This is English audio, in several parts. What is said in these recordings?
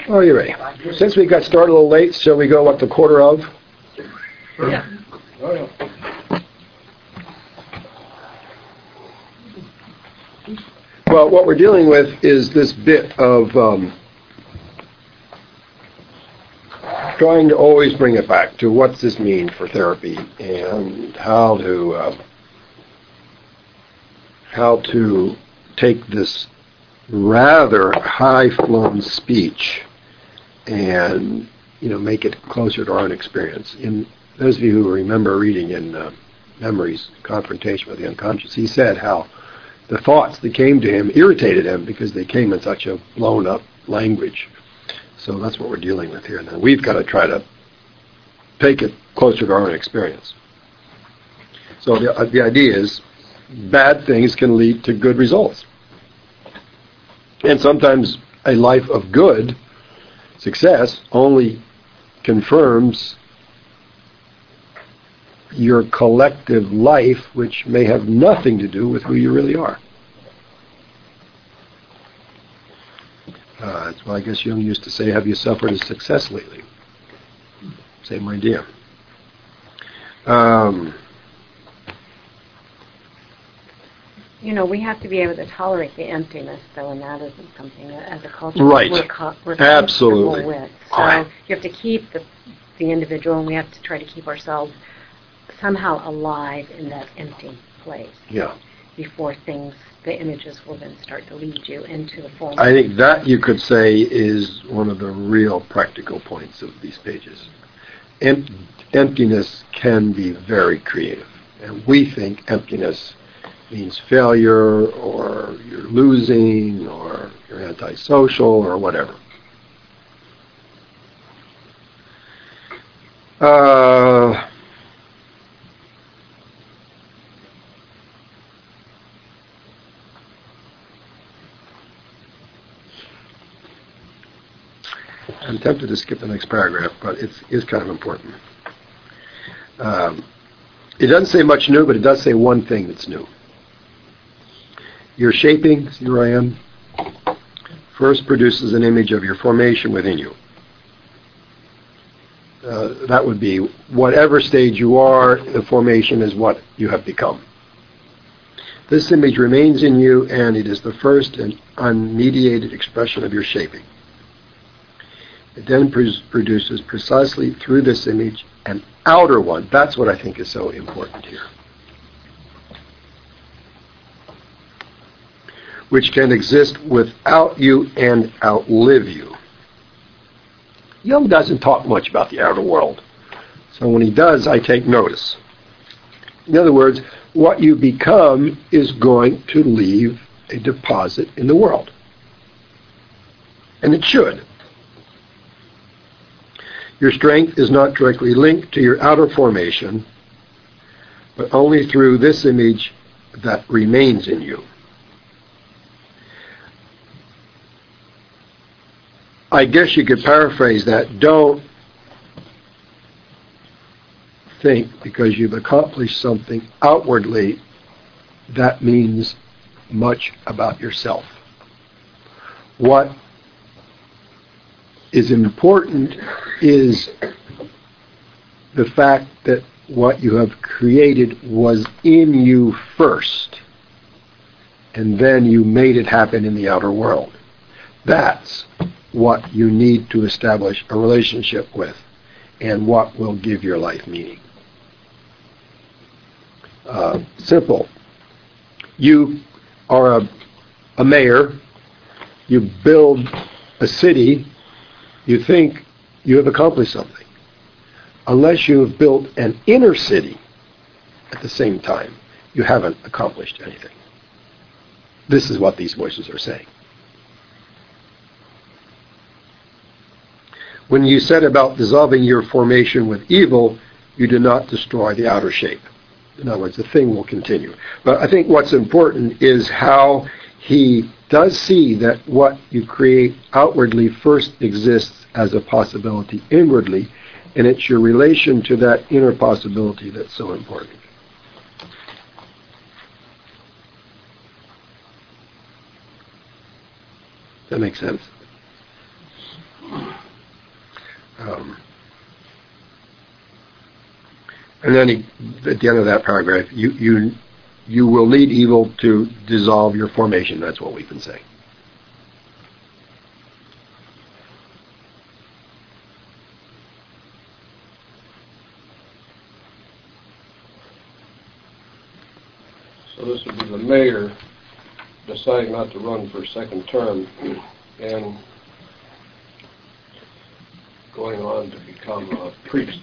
Oh, you're ready. Since we got started a little late, shall we go up to quarter of? Yeah. Well, what we're dealing with is this bit of trying to always bring it back to what's this mean for therapy and how to take this rather high-flown speech and make it closer to our own experience. In those of you who remember reading in Memories, Confrontation with the Unconscious, he said how the thoughts that came to him irritated him because they came in such a blown-up language. So that's what we're dealing with here. Now we've got to try to take it closer to our own experience. So the idea is bad things can lead to good results. And sometimes a life of good success only confirms your collective life, which may have nothing to do with who you really are. That's why I guess Jung used to say, have you suffered a success lately? Same idea. We have to be able to tolerate the emptiness, though, and that isn't something that, as a culture, right. we're Absolutely. comfortable with. So Right. you have to keep the individual, and we have to try to keep ourselves somehow alive in that empty place. Yeah. Before the images will then start to lead you into the form. I think that, you could say, is one of the real practical points of these pages. Emptiness can be very creative. And we think emptiness means failure, or you're losing, or you're antisocial, or whatever. I'm tempted to skip the next paragraph, but it's kind of important. It doesn't say much new, but it does say one thing that's new. Your shaping, here I am, first produces an image of your formation within you. That would be whatever stage you are, the formation is what you have become. This image remains in you, and it is the first and unmediated expression of your shaping. It then produces precisely through this image an outer one. That's what I think is so important here. Which can exist without you and outlive you. Jung doesn't talk much about the outer world. So when he does, I take notice. In other words, what you become is going to leave a deposit in the world. And it should. Your strength is not directly linked to your outer formation, but only through this image that remains in you. I guess you could paraphrase that. Don't think because you've accomplished something outwardly that means much about yourself. What is important is the fact that what you have created was in you first, and then you made it happen in the outer world. That's what you need to establish a relationship with, and what will give your life meaning. Simple. You are a mayor, you build a city, you think you have accomplished something. Unless you have built an inner city at the same time, you haven't accomplished anything. This is what these voices are saying. When you set about dissolving your formation with evil, you do not destroy the outer shape. In other words, the thing will continue. But I think what's important is how he does see that what you create outwardly first exists as a possibility inwardly, and it's your relation to that inner possibility that's so important. That makes sense? And then at the end of that paragraph, you will need evil to dissolve your formation. That's what we've been saying. So this would be the mayor deciding not to run for a second term and going on to become a priest.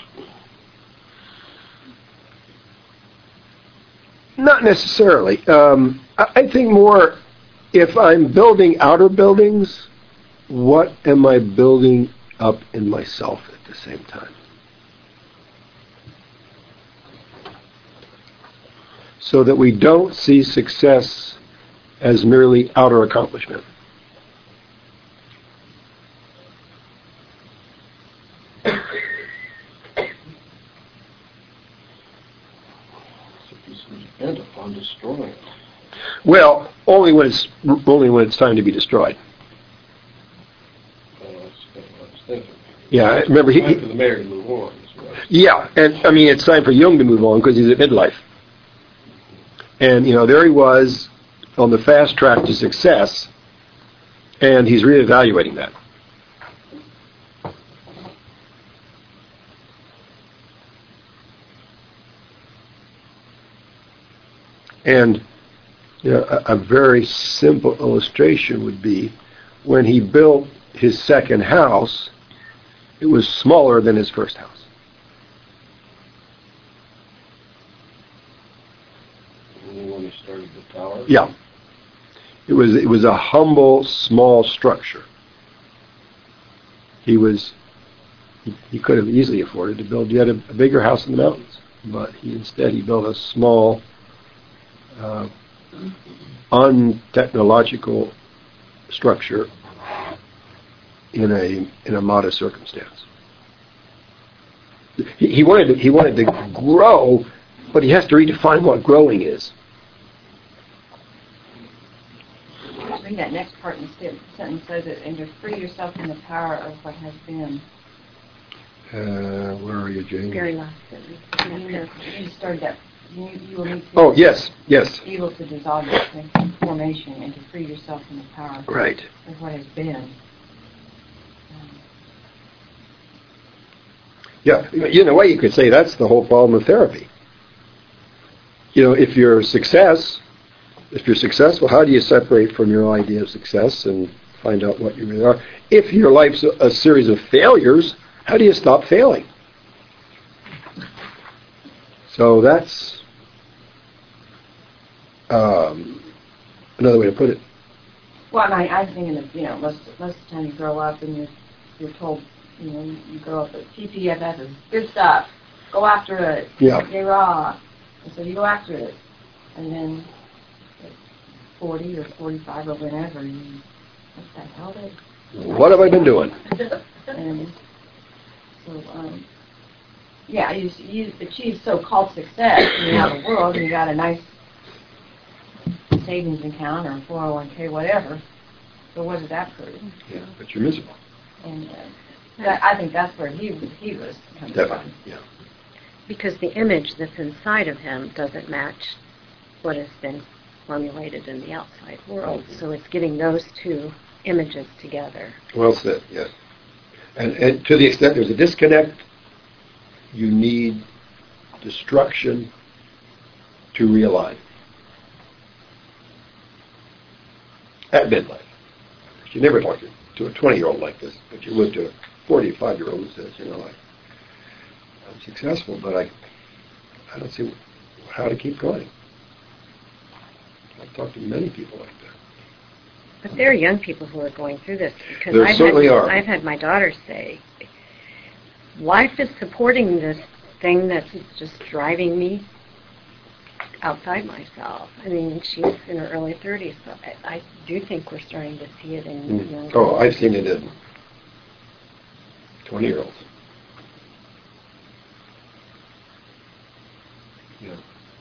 Not necessarily. I think more, if I'm building outer buildings, what am I building up in myself at the same time? So that we don't see success as merely outer accomplishment. Bent upon destroying it. Well, only when it's time to be destroyed. That's what I was thinking. Yeah, remember It's time for the mayor to move on. Yeah, and I mean it's time for Jung to move on because he's at midlife. And there he was on the fast track to success, and he's reevaluating that. And a very simple illustration would be when he built his second house, it was smaller than his first house. When he started the tower? Yeah. It was a humble, small structure. He could have easily afforded to build yet a bigger house in the mountains, but instead he built a small, untechnological structure in a modest circumstance. He wanted to grow, but he has to redefine what growing is. I think that next part in the sentence says it, and to free yourself from the power of what has been. Where are you, Jane? Very last sentence. You started that. You will need to. Oh, yes. Evil to dissolve your formation and to free yourself from the power Right. of what has been. Yeah, in a way you could say that's the whole problem of therapy. If you're successful, how do you separate from your idea of success and find out what you really are? If your life's a series of failures, how do you stop failing? So that's another way to put it. Well, I'm thinking of most of the time you grow up and you're told you grow up that TPFS is good stuff. Go after it. Yeah. Get raw. And so you go after it, and then at 40 or 45 or whenever, what the hell What have I been doing? And so, you achieve so-called success in the outer world, and you got a nice savings account or 401k, whatever. So what does that prove? Yeah, but you're miserable. And I think that's where he was coming Definitely, from. yeah. Because the image that's inside of him doesn't match what has been formulated in the outside world. So it's getting those two images together. Well said, yes. And to the extent there's a disconnect, you need destruction to realign. At midlife. You never talk to a 20-year-old like this, but you would to a 45-year-old who says, I'm successful, but I don't see how to keep going. I've talked to many people like that. But there are young people who are going through this. Because There certainly are. I've had my daughter say, life is supporting this thing that's just driving me outside myself. I mean, she's in her early 30s, so I do think we're starting to see it in young Oh, I've seen it in 20-year-olds. Yeah.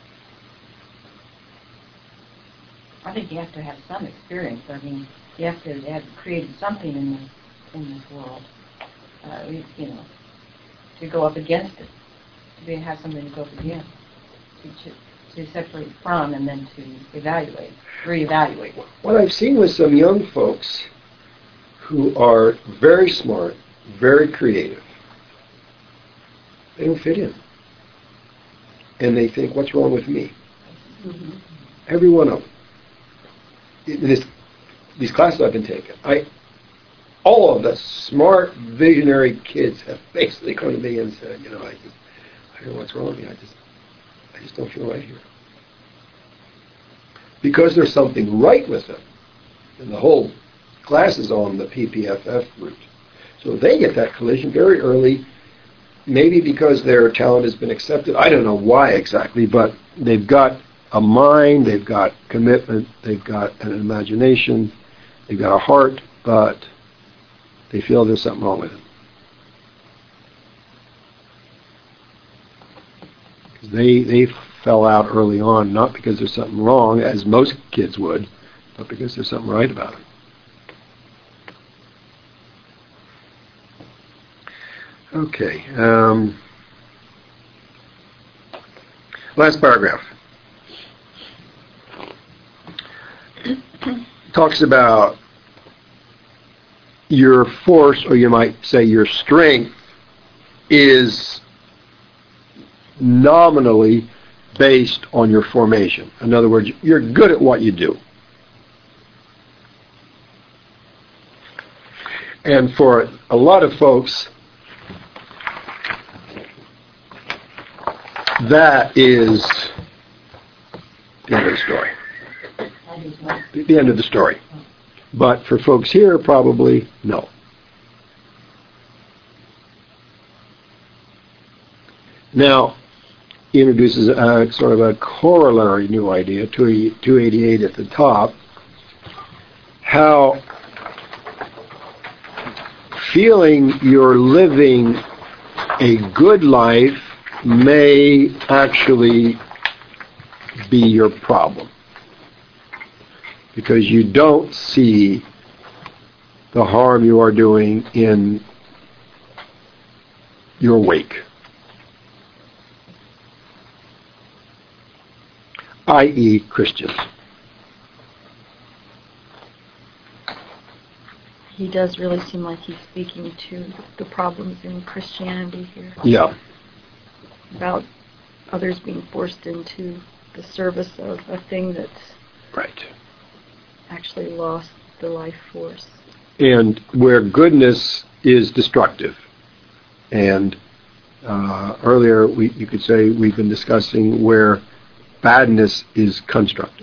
I think you have to have some experience. I mean, you have to have created something in this world. to go up against it, to have something to go up against, to separate from, and then to reevaluate. What I've seen with some young folks who are very smart, very creative, they don't fit in. And they think, what's wrong with me? Mm-hmm. Every one of them. In these classes I've been taking, all of the smart, visionary kids have basically come to me and said, I don't know what's wrong with me. I just don't feel right here. Because there's something right with them. And the whole class is on the PPFF route. So they get that collision very early, maybe because their talent has been accepted. I don't know why exactly, but they've got a mind, they've got commitment, they've got an imagination, they've got a heart, but they feel there's something wrong with them. They fell out early on, not because there's something wrong, as most kids would, but because there's something right about it. Okay. Last paragraph. Talks about your force, or you might say your strength, is nominally based on your formation. In other words, you're good at what you do. And for a lot of folks, that is the end of the story. The end of the story. But for folks here, probably no. Now, he introduces sort of a corollary new idea, 288 at the top, how feeling you're living a good life may actually be your problem, because you don't see the harm you are doing in your wake, i.e. Christians. He does really seem like he's speaking to the problems in Christianity here. Yeah. About others being forced into the service of a thing that's right. Actually lost the life force. And where goodness is destructive. And earlier you could say we've been discussing where badness is constructive,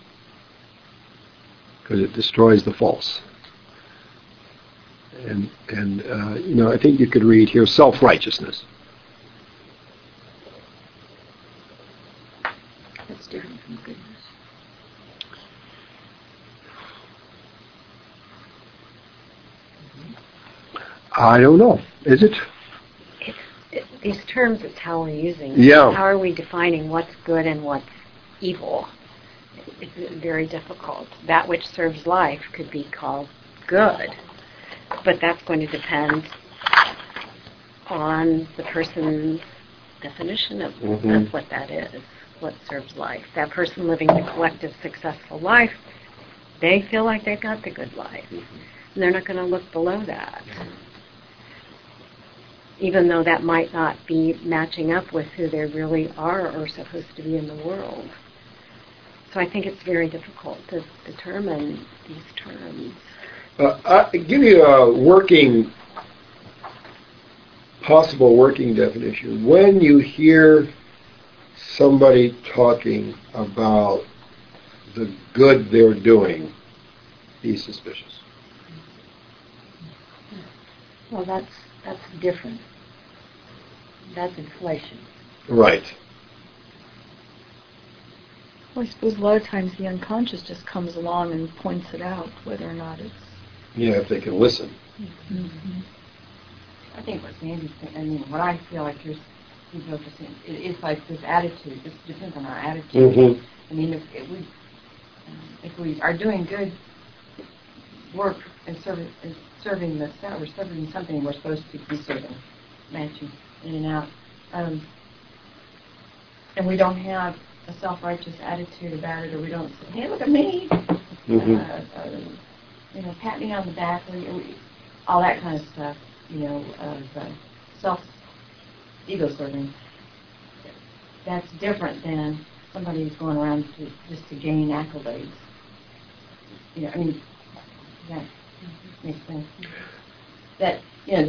because it destroys the false. And I think you could read here self-righteousness. That's different from goodness. I don't know. Is it? These terms, it's how we're using. Yeah. How are we defining what's good and what's evil? It's very difficult. That which serves life could be called good, but that's going to depend on the person's definition of what that is, what serves life. That person living the collective successful life, they feel like they've got the good life. And they're not going to look below that, even though that might not be matching up with who they really are or supposed to be in the world. So I think it's very difficult to determine these terms. I'll give you a possible working definition. When you hear somebody talking about the good they're doing, be suspicious. Well, that's different. That's inflation. Right. Well, I suppose a lot of times the unconscious just comes along and points it out, whether or not it's... Yeah, if they can listen. Mm-hmm. I think what Sandy's saying, what I feel like you're saying, it's like this attitude. This depends on our attitude. Mm-hmm. I mean, if we are doing good work serving the we're serving something we're supposed to be serving, matching in and out. And we don't have a self-righteous attitude about it, or we don't say, hey, look at me, pat me on the back, all that kind of stuff, ego serving. That's different than somebody who's going around just to gain accolades. That makes sense. That,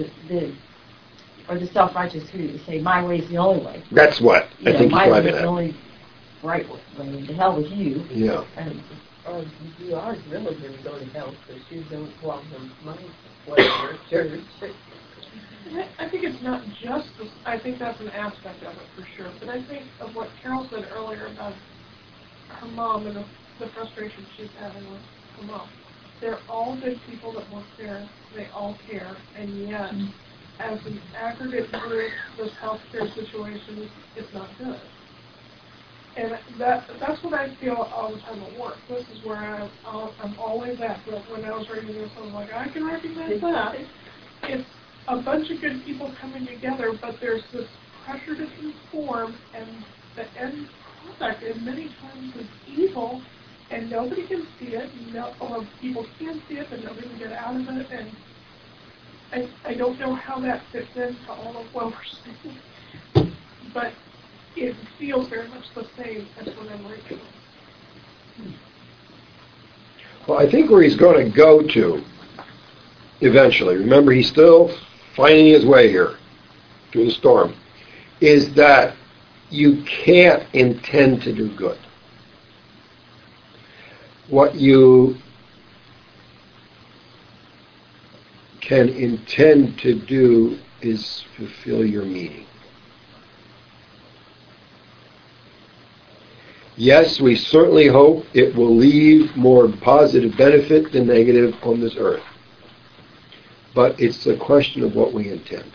or the self-righteous who say, my way is the only way. That's what I think my you're way driving is the at. only right way. The hell with you. Yeah. Or you are really going to go to hell because you don't belong to my whatever church. I think it's not just this. I think that's an aspect of it for sure. But I think of what Carol said earlier about her mom and the frustration she's having with her mom. They're all good people that work there. They all care. And yet, as an aggregate group, this healthcare situation is not good. And that's what I feel all the time at work. This is where I'm always at. But when I was reading this, I was like, I can recognize that. It's a bunch of good people coming together, but there's this pressure to conform, and the end product, and many times, is evil, and nobody can see it, or people can see it, but nobody can get out of it, and I don't know how that fits into all of what we're saying, but it feels very much the same as when I'm reading it. Well, I think where he's going to go to eventually, remember he's still finding his way here through the storm, is that you can't intend to do good. What you can intend to do is fulfill your meaning. Yes, we certainly hope it will leave more positive benefit than negative on this earth. But it's a question of what we intend.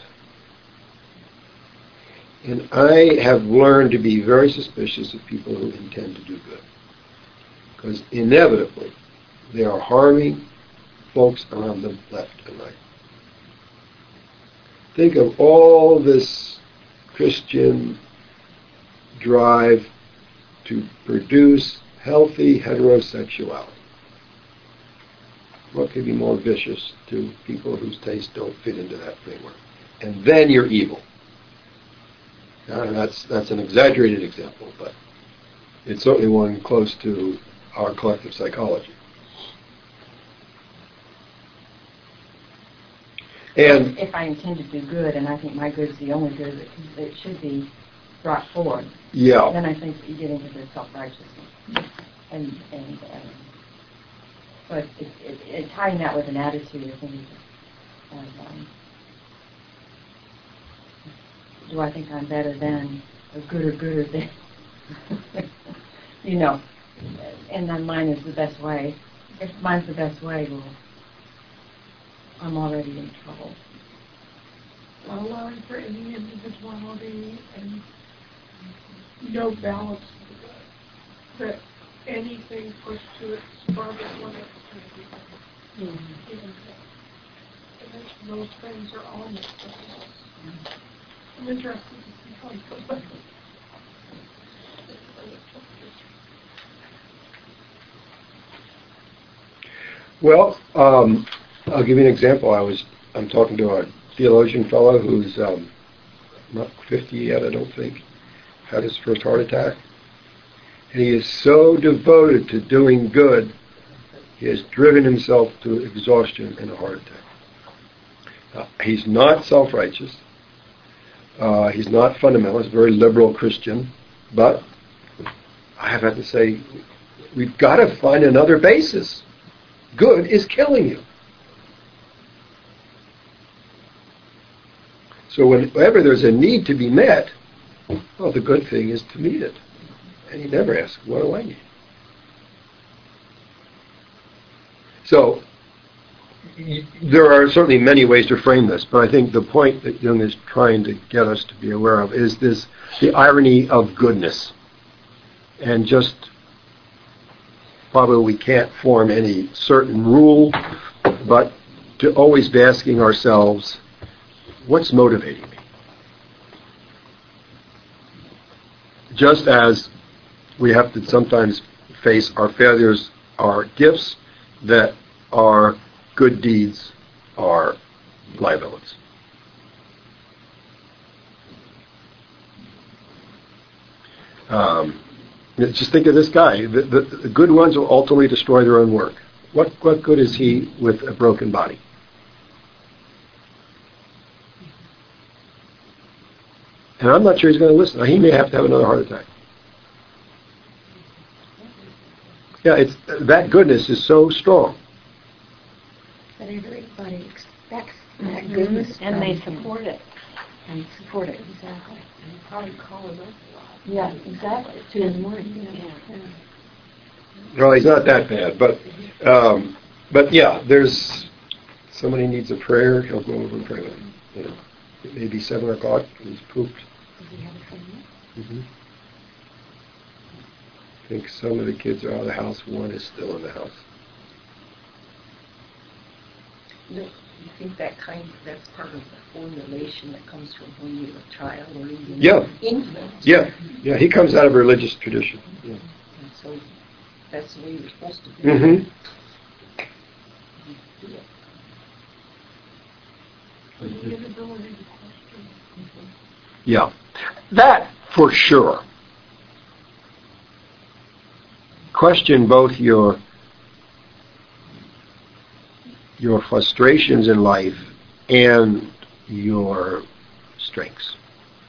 And I have learned to be very suspicious of people who intend to do good. Because inevitably, they are harming folks around them left and right. Think of all this Christian drive to produce healthy heterosexuality. What could be more vicious to people whose tastes don't fit into that framework? And then you're evil. Now, that's an exaggerated example, but it's certainly one close to our collective psychology. And if I intend to do good, and I think my good is the only good that should be brought forward, then I think you get into the self-righteousness. But tying that with an attitude, I think, do I think I'm better than, or gooder than? And then mine is the best way. If mine's the best way, well, I'm already in trouble. Allowing for any individuality and no balance that anything pushed to its farthest limits can be even and those things are all mixed up. I'm interested to see how it goes back. Well, I'll give you an example. I'm talking to a theologian fellow who's not 50 yet, I don't think, had his first heart attack. And he is so devoted to doing good, he has driven himself to exhaustion and a heart attack. He's not self-righteous. He's not fundamentalist, he's a very liberal Christian. But I have to say, we've got to find another basis. Good is killing you. So whenever there's a need to be met, well, the good thing is to meet it. And he never asks, what do I need? So there are certainly many ways to frame this, but I think the point that Jung is trying to get us to be aware of is the irony of goodness. And just probably we can't form any certain rule, but to always be asking ourselves, what's motivating me? Just as we have to sometimes face our failures, our gifts, that our good deeds are liabilities. Just think of this guy. The good ones will ultimately destroy their own work. What good is he with a broken body? And I'm not sure he's going to listen. He may have to have another heart attack. Yeah, that goodness is so strong. But everybody expects that goodness, And they from him. support it. And support it, exactly. And probably call him up a lot. Yeah, exactly. 2 in the morning. Yeah. No, he's not that bad, but yeah, there's somebody needs a prayer. He'll go over and pray with him. You know, it may be 7 o'clock and he's pooped. Does he have a family? Mm-hmm. I think some of the kids are out of the house. One is still in the house. You think that's part of the formulation that comes from when you were a child or even infant? Yeah. He comes out of a religious tradition. Yeah. And so that's the way you're supposed to be. Mm-hmm. The inability to question. Yeah, that for sure. Question both your frustrations in life and your strengths.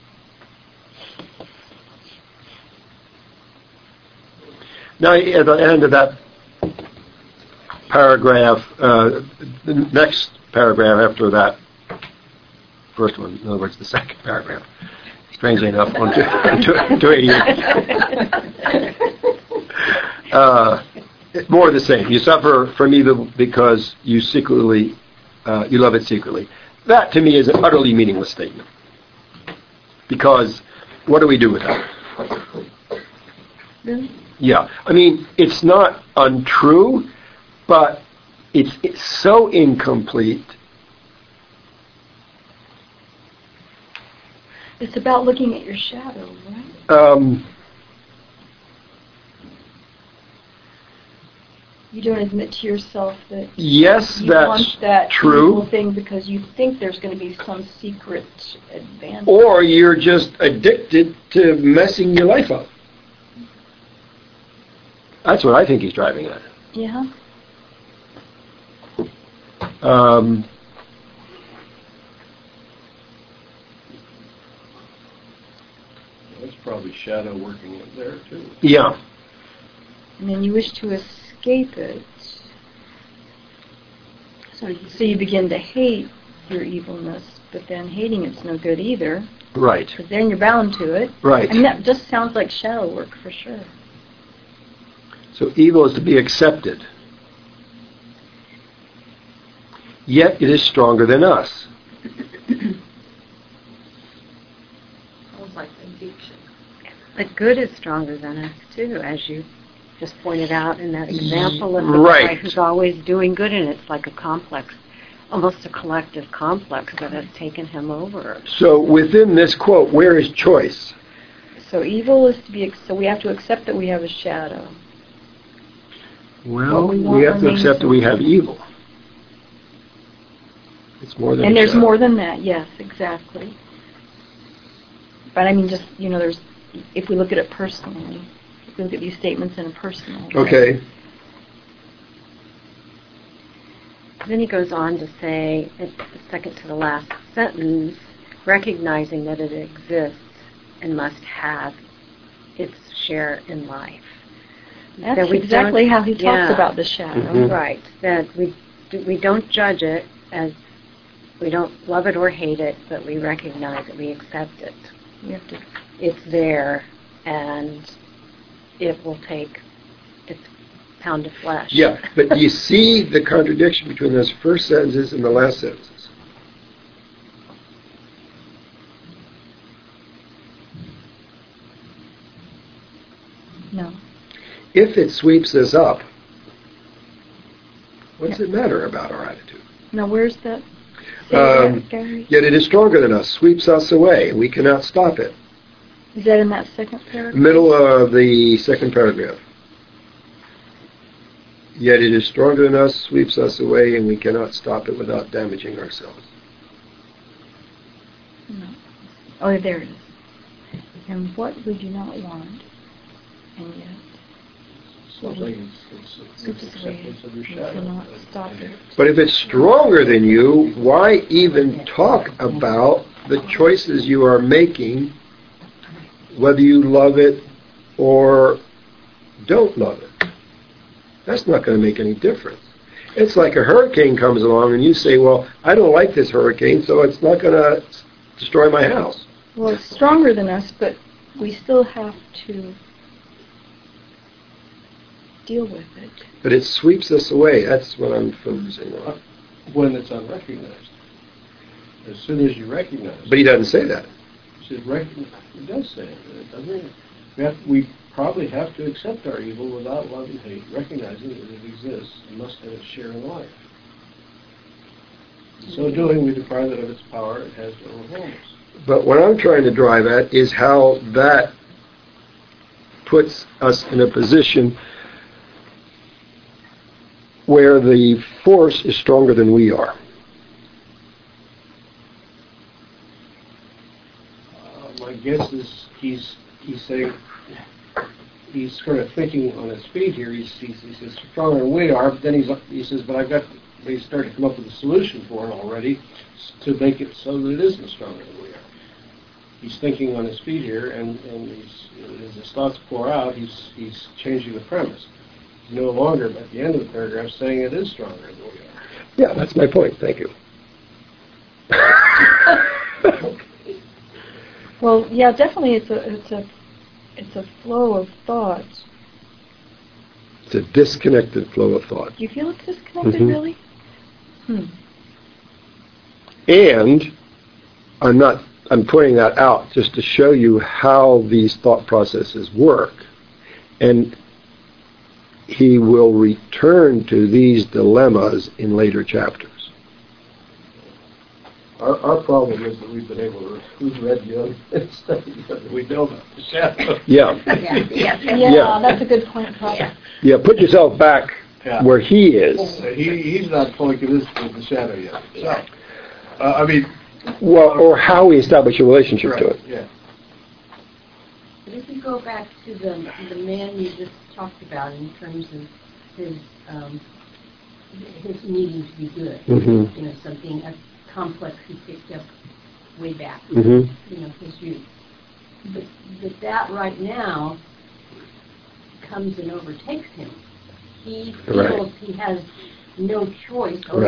Now, at the end of that paragraph, the next paragraph after that first one, in other words, the second paragraph, strangely enough, on 288. More of the same. You suffer from evil because you secretly, you love it secretly. That, to me, is an utterly meaningless statement. Because what do we do with that? Really? Yeah. I mean, it's not untrue, but it's so incomplete. It's about looking at your shadow, right? You don't admit to yourself that Yes, you that's want that true. evil thing because you think there's going to be some secret advantage. Or you're just addicted to messing your life up. That's what I think he's driving at. Yeah. That's probably shadow working in there too. Yeah. And then you wish to escape it. So you begin to hate your evilness, but then hating it's no good either. Right. Because then you're bound to it. Right. I mean, that just sounds like shadow work for sure. So evil is to be accepted. Yet it is stronger than us. Sounds like addiction. But good is stronger than us, too, as you just pointed out in that example of the guy Right. who's always doing good, and it's like a complex, almost a collective complex that has taken him over. So within this quote, where is choice? So evil is to be, so we have to accept that we have a shadow. Well, What we we want have to remains accept that we have the- evil. It's more than And a there's shadow. more than that, yes, exactly. But I mean, just, there's, if we look at it personally, if we look at these statements in a personal way. Okay. Then he goes on to say, at the second to the last sentence, recognizing that it exists and must have its share in life. That's That we exactly don't- how he talks yeah. about the shadow. Mhm. Right, that we don't judge it as, we don't love it or hate it, but we recognize it, we accept it. We have to, It's there, and it will take its pound of flesh. Yeah, but do you see the contradiction between those first sentences and the last sentences? no. If it sweeps us up, what's it matter about our attitude? Now, where's that? Say that, Gary. Yet it is stronger than us, sweeps us away. We cannot stop it. Is that in that second paragraph? Middle of the second paragraph. Yet it is stronger than us, sweeps us away, and we cannot stop it without damaging ourselves. No. Oh, there it is. And what we do not want, and yet Sounds like it's acceptance of your we shadow. cannot stop it. But if it's stronger than you, why even talk about the choices you are making, whether you love it or don't love it? That's not going to make any difference. It's like a hurricane comes along and you say, well, I don't like this hurricane, so it's not going to destroy my house. Well, it's stronger than us, but we still have to deal with it. But it sweeps us away. That's what I'm focusing on. When it's unrecognized. As soon as you recognize it. But he doesn't say that. He says, it does say it, doesn't it? We probably have to accept our evil without love and hate, recognizing that it exists and must have its share in life. In so doing, we deprive it of its power it has to overwhelm us. But what I'm trying to drive at is how that puts us in a position where the force is stronger than we are. My guess is he's saying, he's sort of thinking on his feet here. He says stronger than we are, but then he says, but he's started to come up with a solution for it already to make it so that it isn't stronger than we are. He's thinking on his feet here, and as his thoughts pour out, he's changing the premise. He's no longer, at the end of the paragraph, saying it is stronger than we are. Yeah, that's my point. Thank you. Well, yeah, definitely it's a flow of thought. It's a disconnected flow of thought. Do you feel it's disconnected, Mhm. really? And I'm pointing that out just to show you how these thought processes work. And he will return to these dilemmas in later chapters. Our problem is that we've been able to, we've read Jung and studied Jung, we know about the shadow. Yeah. Yeah, that's a good point, Papa. Yeah, put yourself back where he is. He's not fully convinced of the shadow yet. So, Well, or how we establish a relationship to it. Yeah. But if you go back to the man you just talked about in terms of his needing to be good, Mm-hmm. something a complex he picked up way back, Mm-hmm. His youth. But that right now comes and overtakes him. He feels he has no choice, or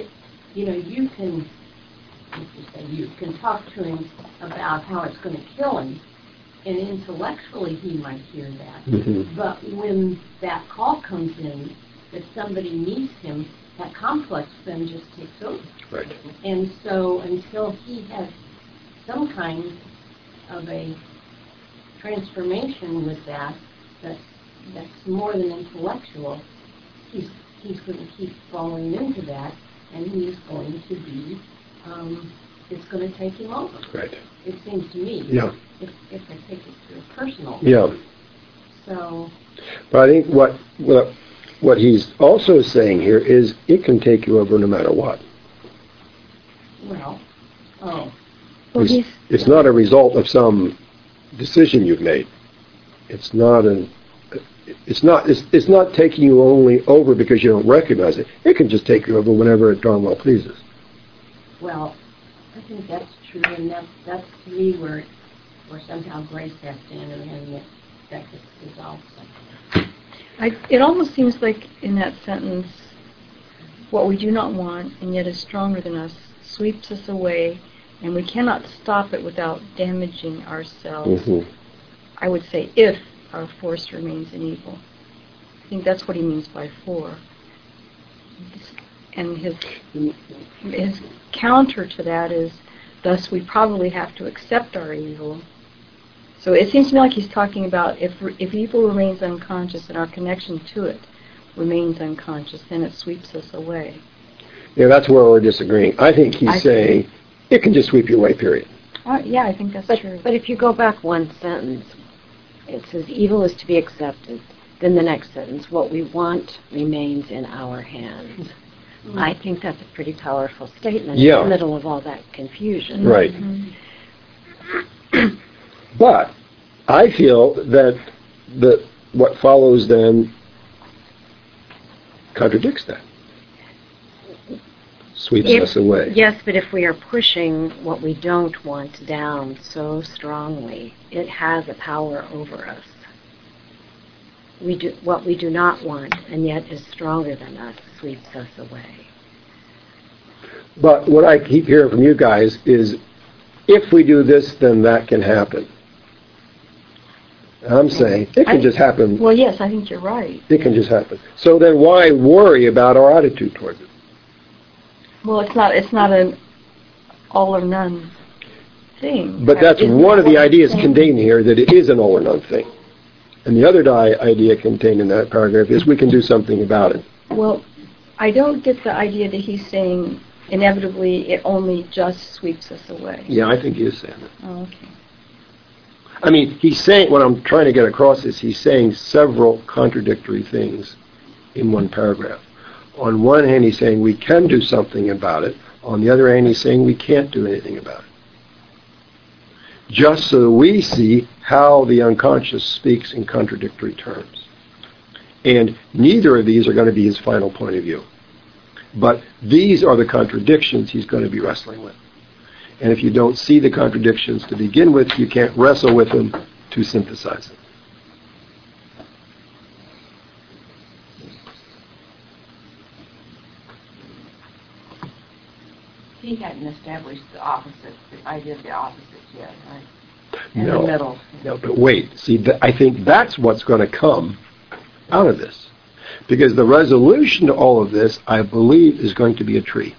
you can talk to him about how it's going to kill him, and intellectually he might hear that. Mm-hmm. But when that call comes in that somebody needs him, that complex then just takes over. Right. And so until he has some kind of a transformation with that's more than intellectual, he's going to keep falling into that, and he's going to be it's going to take him over. Right. It seems to me. Yeah. If I take it to a personal. Yeah. So. But I think what he's also saying here is it can take you over no matter what. Well. It's not a result of some decision you've made. It's not taking you only over because you don't recognize it. It can just take you over whenever it darn well pleases. Well, I think that's true, and that's to me where somehow grace has to enter in and that gets dissolved. It almost seems like in that sentence, what we do not want and yet is stronger than us sweeps us away, and we cannot stop it without damaging ourselves. Mm-hmm. I would say if our force remains in evil. I think that's what he means by for. And his counter to that is, thus we probably have to accept our evil. So it seems to me like he's talking about if evil remains unconscious and our connection to it remains unconscious, then it sweeps us away. Yeah, that's where we're disagreeing. I think he's saying it can just sweep your way, period. Yeah, I think that's true. But if you go back one sentence, it says evil is to be accepted. Then the next sentence, what we want remains in our hands. I think that's a pretty powerful statement in the middle of all that confusion. Right. But I feel that what follows then contradicts that. Sweeps us away. Yes, but if we are pushing what we don't want down so strongly, it has a power over us. What we do not want, and yet is stronger than us, sweeps us away. But what I keep hearing from you guys is, if we do this, then that can happen. I'm saying it can just happen. Well, yes, I think you're right. It can just happen. So then why worry about our attitude towards it? Well, it's not an all or none thing. But that's one of the ideas contained here, that it is an all or none thing. And the other idea contained in that paragraph is we can do something about it. Well, I don't get the idea that he's saying inevitably it only just sweeps us away. Yeah, I think he is saying that. Oh, okay. I mean, he's saying, what I'm trying to get across is he's saying several contradictory things in one paragraph. On one hand, he's saying we can do something about it. On the other hand, he's saying we can't do anything about it. Just so we see how the unconscious speaks in contradictory terms. And neither of these are going to be his final point of view. But these are the contradictions he's going to be wrestling with. And if you don't see the contradictions to begin with, you can't wrestle with them to synthesize them. He hadn't established the idea of the opposites yet, right? No. In the middle. No, but wait. See, I think that's what's going to come out of this. Because the resolution to all of this, I believe, is going to be a tree.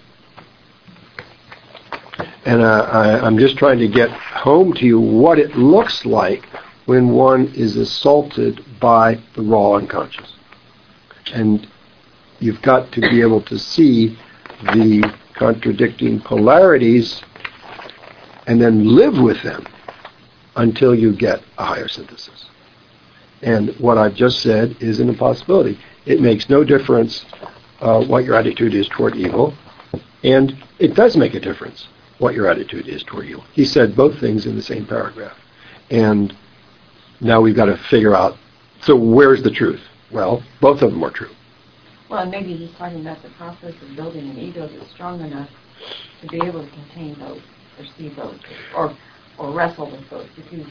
And I'm just trying to get home to you what it looks like when one is assaulted by the raw unconscious. And you've got to be able to see the contradicting polarities and then live with them until you get a higher synthesis. And what I've just said is an impossibility. It makes no difference what your attitude is toward evil, and it does make a difference what your attitude is toward evil. He said both things in the same paragraph. And now we've got to figure out, so where's the truth? Well, both of them are true. Well, maybe he's talking about the process of building an ego that's strong enough to be able to contain those, or see those, or wrestle with those. Because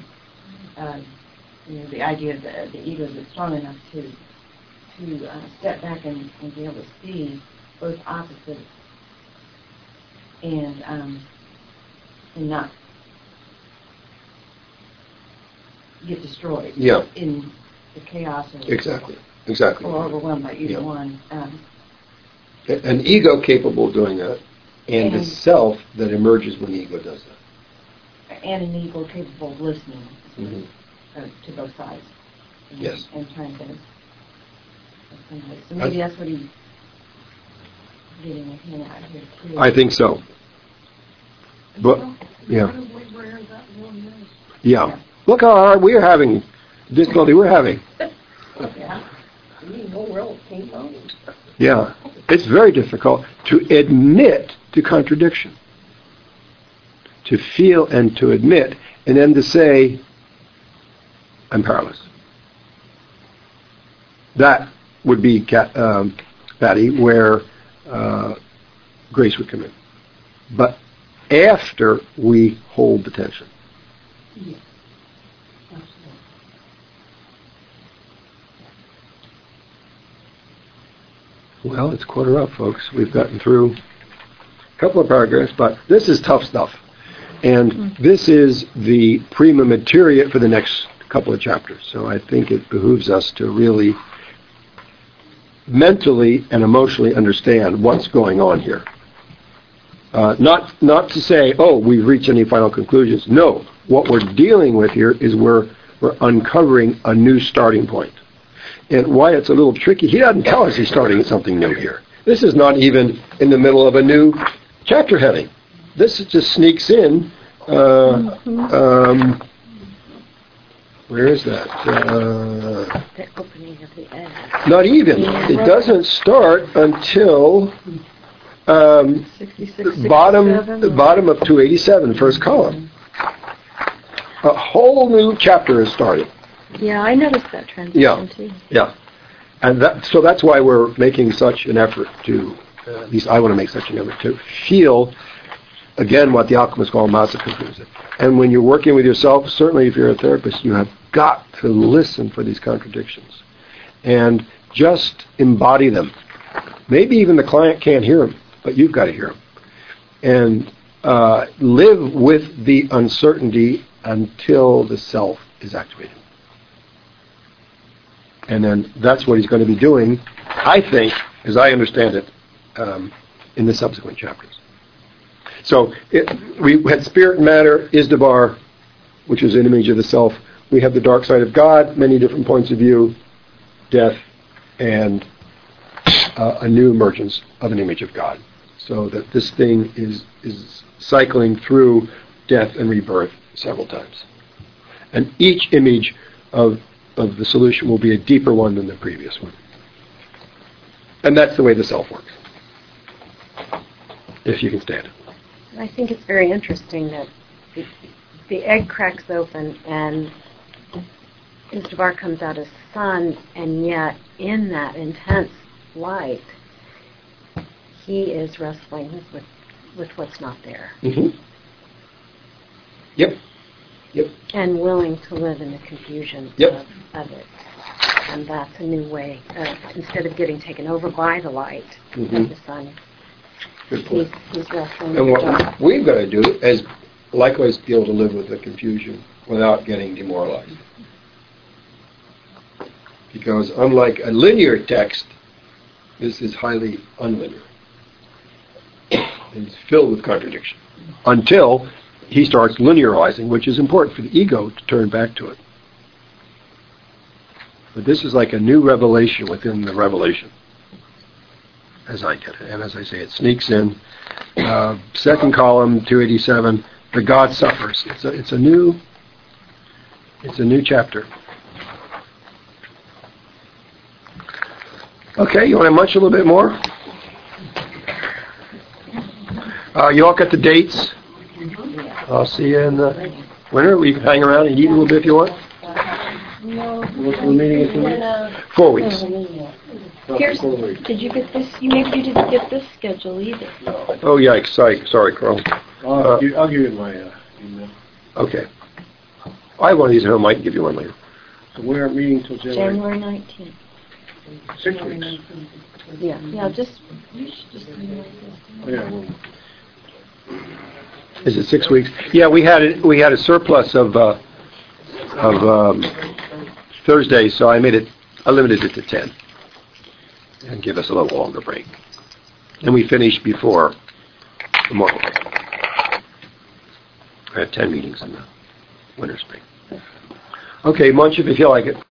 the idea of the ego that's strong enough to step back and be able to see both opposites and not get destroyed in the chaos of Exactly. Or overwhelmed by either one. An ego capable of doing that, and the self that emerges when the ego does that. And an ego capable of listening to both sides. And trying to... So maybe that's what he's getting a hint out here, too. I think so. But, yeah. Look how hard we're having, difficulty we're having. Yeah. It's very difficult to admit to contradiction. To feel and to admit, and then to say, I'm powerless. That would be, Patty, where grace would come in. But after we hold the tension. Yes. Absolutely. Well, it's quarter up, folks. We've gotten through a couple of paragraphs, but this is tough stuff. And this is the prima materia for the next couple of chapters. So I think it behooves us to really mentally and emotionally understand what's going on here. Not to say, oh, we've reached any final conclusions. No, what we're dealing with here is we're uncovering a new starting point. And why it's a little tricky, he doesn't tell us he's starting at something new here. This is not even in the middle of a new chapter heading. This just sneaks in. Where is that? The opening of the egg. Not even. It doesn't start until 66, the bottom of 287, first column. A whole new chapter is starting. Yeah, I noticed that transition too. Yeah. And so that's why we're making such an effort to, at least I want to make such an effort to feel, again, what the alchemists call masochism. And when you're working with yourself, certainly if you're a therapist, you have got to listen for these contradictions and just embody them. Maybe even the client can't hear them, but you've got to hear them. And live with the uncertainty until the self is activated. And then that's what he's going to be doing, I think, as I understand it, in the subsequent chapters. So we had spirit and matter, Izdubar, which is an image of the self. We have the dark side of God, many different points of view, death, and a new emergence of an image of God. So that this thing is cycling through death and rebirth several times. And each image of the solution will be a deeper one than the previous one. And that's the way the self works. If you can stand it. I think it's very interesting that the egg cracks open and Izdubar comes out as sun, and yet in that intense light, he is wrestling with what's not there. Mm-hmm. Yep. And willing to live in the confusion of it. And that's a new way. Instead of getting taken over by the light of the sun, he's wrestling and with what we've got to do is likewise be able to live with the confusion without getting demoralized. Because unlike a linear text, this is highly unlinear. It's filled with contradiction. Until he starts linearizing, which is important for the ego to turn back to it. But this is like a new revelation within the revelation, as I get it. And as I say, it sneaks in. Second column, 287, the God suffers. It's a new chapter. Okay, you want to munch a little bit more? You all got the dates? I'll see you in the winter. We can hang around and eat a little bit if you want. What's the meeting is tonight? 4 weeks. Did you get this? Maybe you didn't get this schedule either. Oh, yikes. Sorry, Carl. I'll give you my email. Okay. I have one of these at home. I can give you one later. So we aren't meeting until January 19th. 6 weeks. Yeah, you should just Oh, yeah, well, Is it 6 weeks? Yeah, we had a surplus of Thursday, so I limited it to 10, and give us a little longer break. And we finished before Memorial Day. I had 10 meetings in the winter spring. Okay, munch if you feel like it.